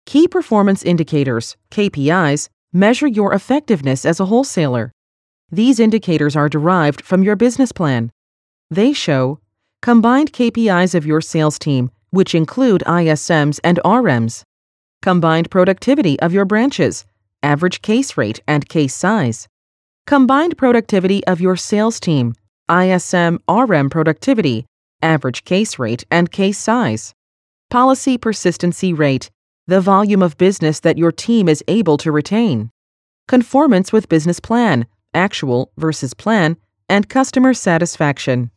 Key performance indicators, KPIs, measure your effectiveness as a wholesaler. These indicators are derived from your business plan. They show combined KPIs of your sales team, which include ISMs and RMs, combined productivity of your branches, average case rate and case size, combined productivity of your sales team, ISM RM productivity, average case rate and case size, policy persistency rate, the volume of business that your team is able to retain, conformance with business plan, actual versus plan, and customer satisfaction.